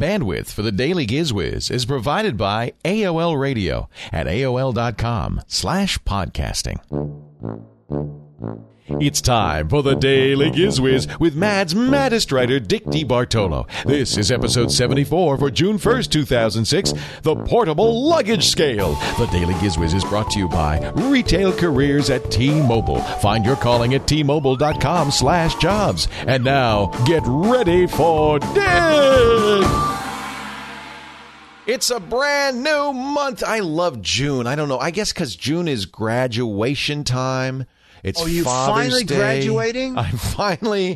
Bandwidth for the Daily GizWiz is provided by AOL Radio at AOL.com/podcasting. It's time for the Daily GizWiz with Mad's maddest writer, Dick DeBartolo. This is episode 74 for June 1st, 2006, the Portable Luggage Scale. The Daily GizWiz is brought to you by Retail Careers at T-Mobile. Find your calling at T-Mobile.com/jobs. And now, get ready for Dick! It's a brand new month. I love June. I don't know. I guess because June is graduation time. It's you Father's finally Day. Graduating? I'm finally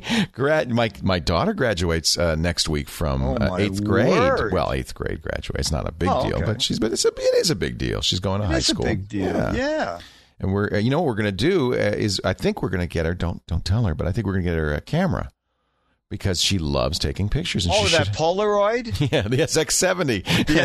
my daughter graduates next week from 8th grade. Word. Well, 8th grade graduates. It's not a big deal, okay. but it is a big deal. She's going to high school. It's a big deal. Yeah. And we're what we're going to do is I think we're going to get her. Don't tell her, but I think we're going to get her a camera. Because she loves taking pictures. And that Polaroid? Yeah, the SX70.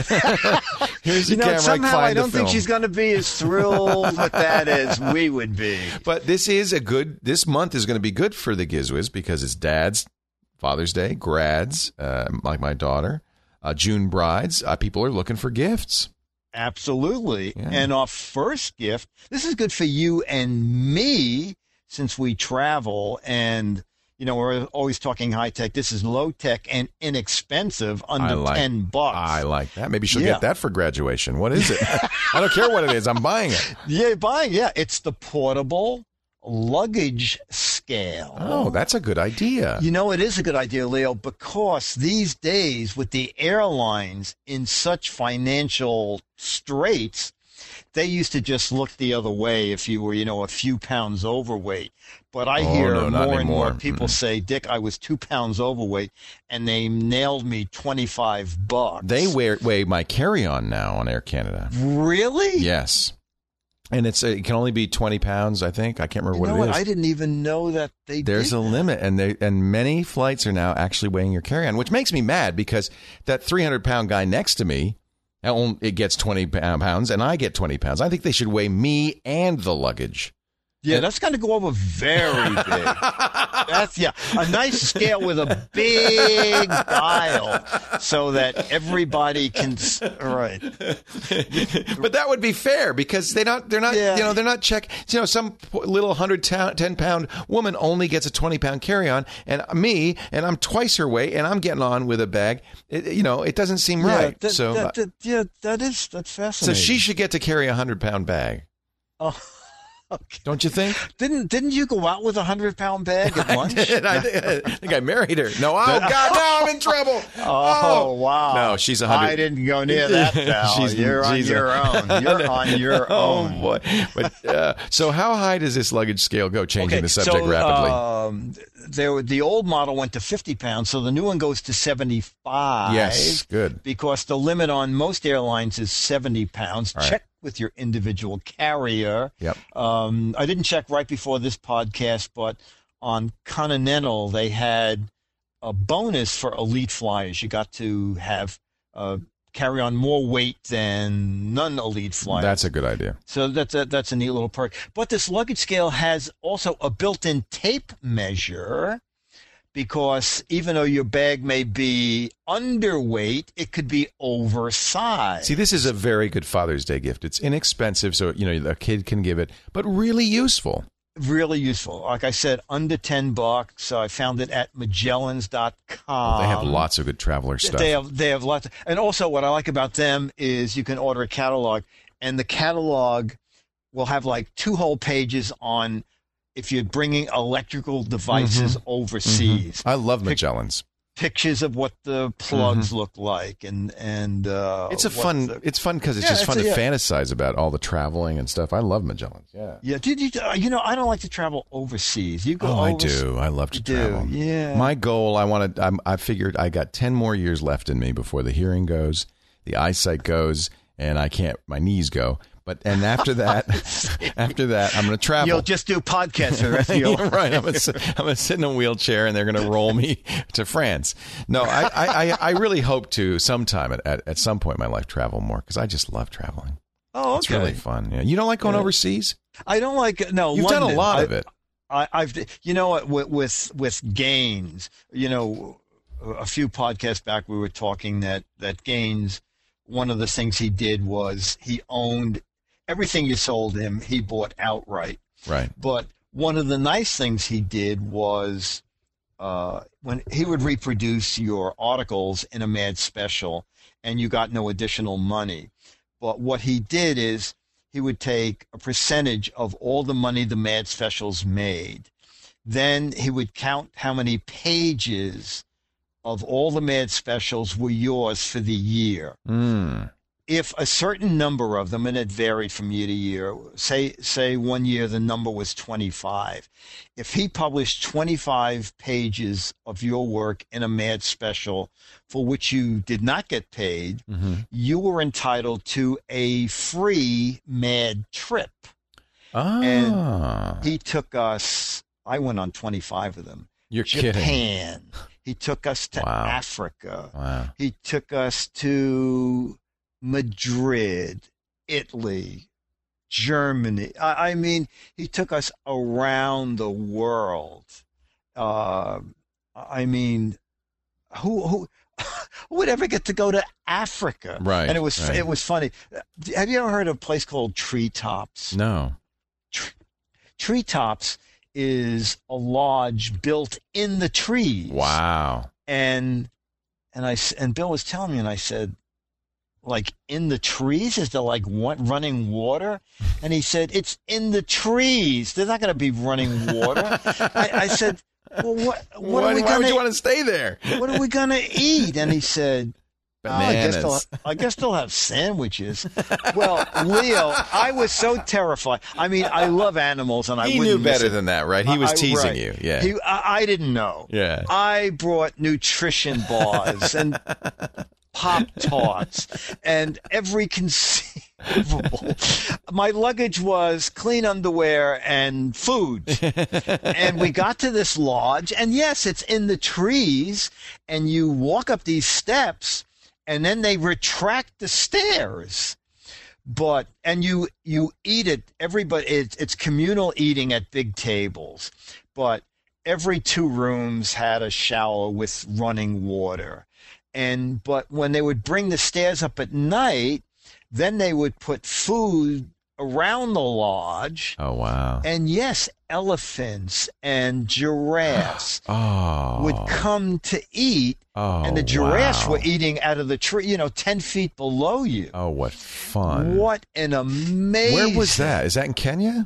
Here's the camera. Somehow I don't think she's going to be as thrilled with that as we would be. But this month is going to be good for the GizWiz because it's Dad's, Father's Day, grads, like my daughter, June brides. People are looking for gifts. Absolutely. Yeah. And our first gift, this is good for you and me since we travel and... we're always talking high tech. This is low tech and inexpensive, under $10. I like that. Maybe she'll get that for graduation. What is it? I don't care what it is. I'm buying it. Yeah, it's the portable luggage scale. Oh, that's a good idea. It is a good idea, Leo, because these days with the airlines in such financial straits, they used to just look the other way if you were, a few pounds overweight. But I hear more and more people say, Dick, I was 2 pounds overweight, and they nailed me $25. They weigh my carry-on now on Air Canada. Really? Yes. And it can only be 20 pounds, I think. I can't remember what it is. I didn't even know that There's a limit, and many flights are now actually weighing your carry-on, which makes me mad because that 300-pound guy next to me, it gets 20 pounds, and I get 20 pounds. I think they should weigh me and the luggage. Yeah, that's going to go over very big. That's a nice scale with a big dial so that everybody can. Right. But that would be fair because they're not they're not some little 110-pound woman only gets a 20-pound carry-on, and I'm twice her weight, and I'm getting on with a bag. It doesn't seem right. That's fascinating. So she should get to carry a 100-pound bag. Oh. Okay. Don't you think? Didn't you go out with a 100-pound bag at lunch? I think I married her. No, God, now I'm in trouble. Oh, wow. No, she's 100. I didn't go near that, pal. You're on your own. You're on your own. Oh, boy. But, so how high does this luggage scale go, changing the subject rapidly? The old model went to 50 pounds, so the new one goes to 75. Yes, good. Because the limit on most airlines is 70 pounds. Right. Check with your individual carrier. Yep. I didn't check right before this podcast, but on Continental, they had a bonus for elite flyers. You got to have carry on more weight than non-elite flyers. That's a good idea. So that's a neat little perk. But this luggage scale has also a built-in tape measure, because even though your bag may be underweight, it could be oversized. See, this is a very good Father's Day gift. It's inexpensive, so a kid can give it, but really useful. Really useful. Like I said, under $10. I found it at Magellans.com. Well, they have lots of good traveler stuff. They have lots. And also what I like about them is you can order a catalog, and the catalog will have like 2 whole pages on if you're bringing electrical devices overseas. Mm-hmm. I love Magellans. Pictures of what the plugs look like, and it's fun because it's just fun to fantasize about all the traveling and stuff. I love Magellans. Yeah. Did you? I don't like to travel overseas. You go? Oh, I do. I love to travel. Yeah. My goal. I figured I got 10 more years left in me before the hearing goes, the eyesight goes, and my knees go. And after that, I'm going to travel. You'll just do podcasts for the rest of your life. Right. I'm going to sit in a wheelchair, and they're going to roll me to France. No, I really hope to sometime at some point in my life travel more, because I just love traveling. Oh, okay. It's really fun. Yeah. You don't like going overseas? I don't like no. You've London. done a lot of it. I've with Gaines, a few podcasts back, we were talking that Gaines, one of the things he did was he owned everything you sold him, he bought outright. Right. But one of the nice things he did was when he would reproduce your articles in a Mad Special, and you got no additional money. But what he did is he would take a percentage of all the money the Mad Specials made. Then he would count how many pages of all the Mad Specials were yours for the year. If a certain number of them, and it varied from year to year, say 1 year the number was 25. If he published 25 pages of your work in a Mad Special for which you did not get paid, you were entitled to a free Mad trip. And he took us, I went on 25 of them. You're Japan. kidding. He took us to Africa. Wow. He took us to Madrid, Italy, Germany. I mean, he took us around the world. I mean, who would ever get to go to Africa? Right. And it was funny. Have you ever heard of a place called Treetops? No. Treetops is a lodge built in the trees. Wow. And Bill was telling me, and I said, like, in the trees? Is there like running water? And he said, it's in the trees. There's not going to be running water. I said, well, what are we going to? Why would you want to stay there? What are we going to eat? And he said, bananas. I guess they'll have sandwiches. Well, Leo, I was so terrified. I mean, I love animals, and He knew better than that, right? He was teasing right. you. Yeah. I didn't know. Yeah. I brought nutrition bars and Pop-Tarts and every conceivable. My luggage was clean underwear and food. And we got to this lodge, and yes, it's in the trees, and you walk up these steps, and then they retract the stairs. And you eat it, it's communal eating at big tables, but every 2 rooms had a shower with running water. But when they would bring the stairs up at night, then they would put food around the lodge. Oh, wow. And yes, elephants and giraffes would come to eat. Oh, and the giraffes wow. were eating out of the tree, 10 feet below you. Oh, what fun. What an amazing... Where was that? Is that in Kenya?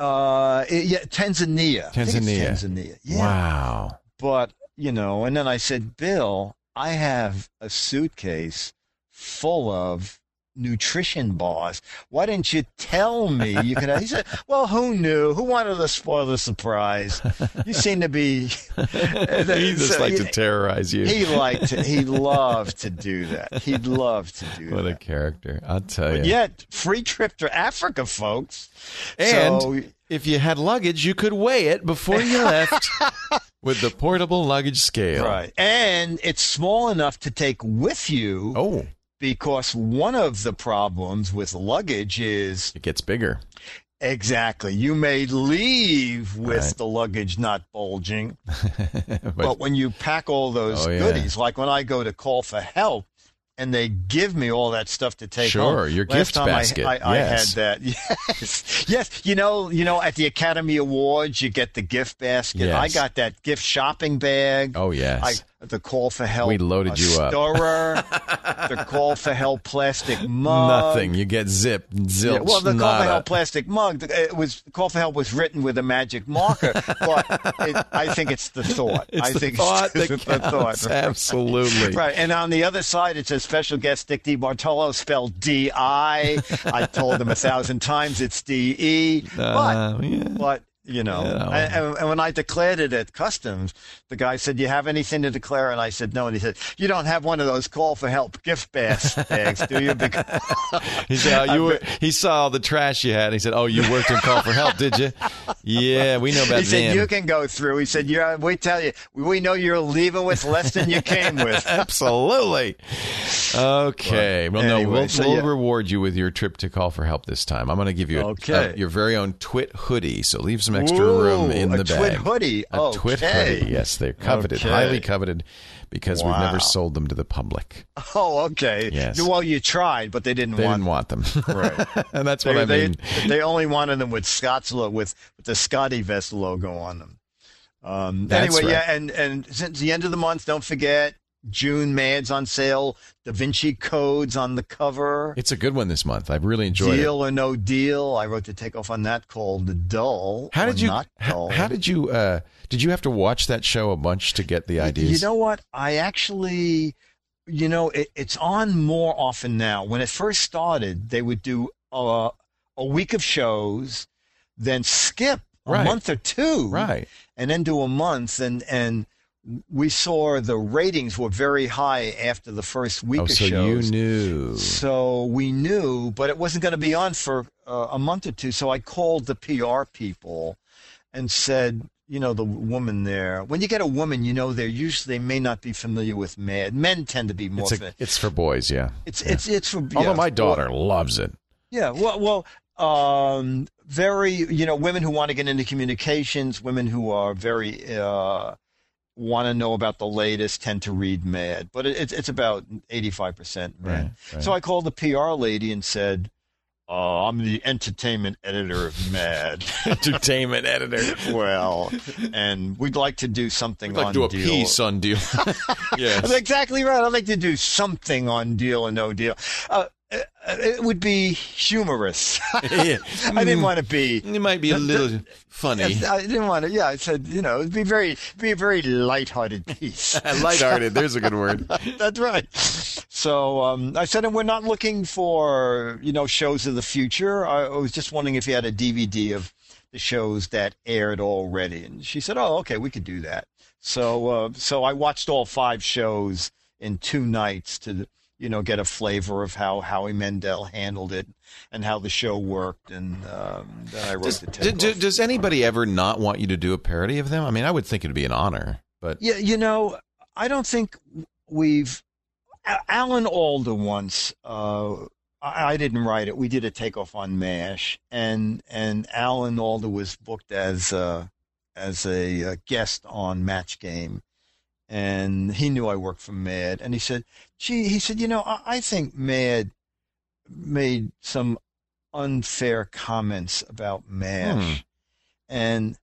Tanzania. I think it's Tanzania. Yeah. Wow. But, and then I said, Bill, I have a suitcase full of nutrition bars. Why didn't you tell me? He said, well, who knew? Who wanted to spoil the surprise? You seem to be... He just liked to terrorize you. He loved to do that. He'd love to do that. What a character. I'll tell you. But yet, free trip to Africa, folks. And if you had luggage, you could weigh it before you left with the portable luggage scale. Right. And it's small enough to take with you. Oh. Because one of the problems with luggage is... It gets bigger. Exactly. You may leave with the luggage not bulging, but when you pack all those goodies, like when I go to call for help, and they give me all that stuff to take home. Sure, your gift basket. I had that. Yes. Yes. At the Academy Awards, you get the gift basket. Yes. I got that gift shopping bag. Oh, yes. The call for help. We loaded you up. Stirrer, the call for help plastic mug. Nothing. You get zilch. Yeah, well, the call for help plastic mug. The call for help was written with a magic marker, but I think it's the thought. It's the thought. Absolutely. Right. And on the other side, it says special guest Dick DiBartolo, spelled D-I. I told him 1,000 times it's D-E. But and when I declared it at customs, the guy said, "Do you have anything to declare?" And I said, "No." And he said, "You don't have one of those call for help gift bags, do you?" He said, he saw all the trash you had. And he said, "Oh, you worked in call for help, did you?" Yeah, we know about that. He said, "You can go through." He said, we tell you, we know you're leaving with less than you came with. Absolutely. Okay. Well, anyway, we'll reward you with your trip to Call for Help this time. I'm going to give you your very own Twit hoodie. So leave some extra room in the bag. A Twit hoodie. A Twit hoodie. Yes, they're coveted, highly coveted, because we've never sold them to the public. Oh, okay. Yes. Well, you tried, but they didn't want them. Right. And that's what I mean. They only wanted them with with the Scotty Vest logo on them. Anyway, right. and since the end of the month, don't forget, June Mad's on sale. Da Vinci Code's on the cover. It's a good one this month. I've really enjoyed it. Deal or No Deal. I wrote the takeoff on that called The Dull. How did you? Not Dull. How did you? Did you have to watch that show a bunch to get the ideas? You know what? I actually, it's on more often now. When it first started, they would do a week of shows, then skip a month or two, right, and then do a month, and we saw the ratings were very high after the first week of so shows. You knew. So we knew, but it wasn't going to be on for a month or two. So I called the PR people and said, the woman there, when you get a woman, they may not be familiar with Mad. Men tend to be more familiar. It's for boys, yeah. It's for, although my daughter loves it. Yeah, very, women who want to get into communications, women who are very, want to know about the latest, tend to read Mad. But it's about 85% men. Right. So I called the PR lady and said, I'm the entertainment editor of Mad. Entertainment editor. Well, and we'd like to do something on Deal. We'd like to do a piece on Deal. Yes. That's exactly right. I'd like to do something on Deal or No Deal. It would be humorous. Yeah. I didn't want to be. It might be a little funny. I didn't want to. Yeah, I said, it'd be a very lighthearted piece. Lighthearted. There's a good word. That's right. So I said, and we're not looking for shows of the future. I was just wondering if you had a DVD of the shows that aired already. And she said, oh, okay, we could do that. So I watched all 5 shows in 2 nights to get a flavor of how Howie Mandel handled it and how the show worked. And then I wrote the takeoff. Does anybody ever not want you to do a parody of them? I mean, I would think it'd be an honor, but yeah, I don't think we've. Alan Alda once. I didn't write it. We did a takeoff on MASH, and Alan Alda was booked as a guest on Match Game. And he knew I worked for Mad, and he said, I think Mad made some unfair comments about MASH. And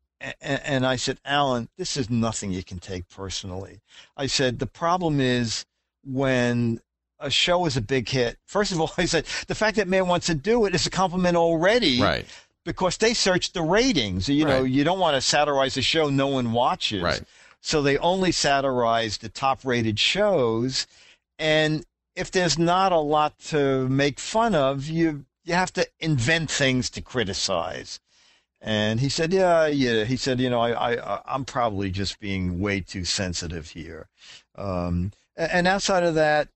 I said, Alan, this is nothing you can take personally. I said, the problem is when a show is a big hit, first of all, I said, the fact that Mad wants to do it is a compliment already. Right. Because they search the ratings. You don't want to satirize a show no one watches. Right. So they only satirize the top-rated shows, and if there's not a lot to make fun of, you have to invent things to criticize. And he said, yeah. He said, I'm probably just being way too sensitive here. And outside of that,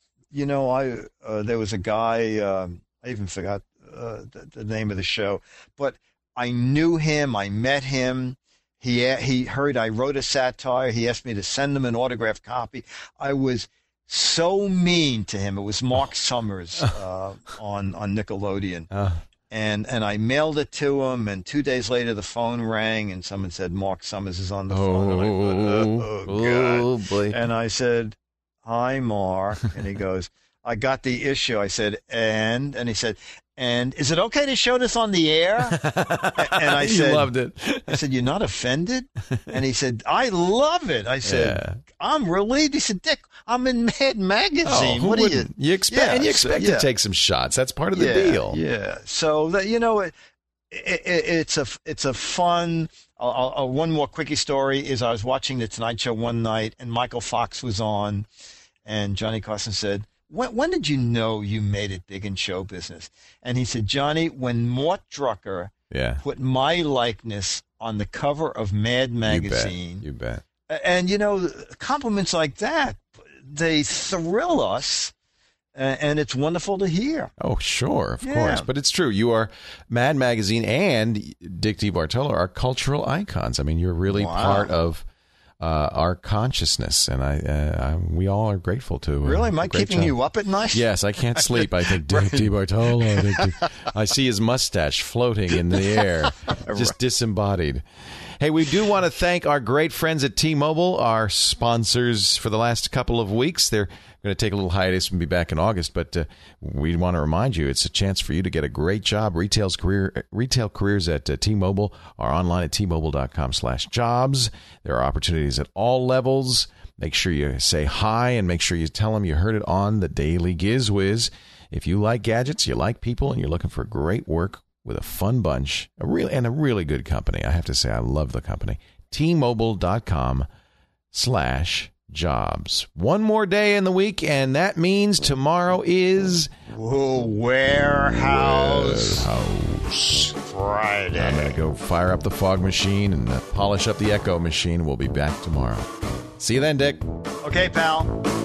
there was a guy, I even forgot the name of the show, but I knew him, I met him. He heard I wrote a satire. He asked me to send him an autographed copy. I was so mean to him. It was Mark Summers on Nickelodeon. And I mailed it to him, and 2 days later the phone rang, and someone said, Mark Summers is on the phone. And I thought, oh, God. Boy. And I said, hi, Mark. And he goes, I got the issue. I said, and he said, and is it okay to show this on the air? And I said, you loved it. I said, you're not offended? And he said, I love it. I said, I'm relieved. He said, Dick, I'm in Mad Magazine. What do you expect? You expect to take some shots. That's part of the deal. Yeah. So that it's a fun. One more quickie story is I was watching the Tonight Show one night, and Michael Fox was on, and Johnny Carson said, when did you know you made it big in show business? And he said, Johnny, when Mort Drucker put my likeness on the cover of Mad Magazine. You bet. And, compliments like that, they thrill us, and it's wonderful to hear. Oh, sure, of course. But it's true. You are, Mad Magazine and Dick DeBartolo are cultural icons. I mean, you're really part of our consciousness, and we all are grateful to. Really? Am I keeping job. you up at night? Yes, I can't sleep. I think Dick Bartolo. I see his mustache floating in the air, just disembodied. Hey, we do want to thank our great friends at T-Mobile, our sponsors for the last couple of weeks. They're going to take a little hiatus and be back in August, but we want to remind you it's a chance for you to get a great job. Retail careers at T-Mobile are online at tmobile.com/jobs. There are opportunities at all levels. Make sure you say hi and make sure you tell them you heard it on the Daily GizWiz. If you like gadgets, you like people, and you're looking for great work with a fun bunch, a really good company. I have to say, I love the company. T-Mobile.com/jobs. One more day in the week, and that means tomorrow is Warehouse Friday. I'm going to go fire up the fog machine and polish up the echo machine. We'll be back tomorrow. See you then, Dick. Okay, pal.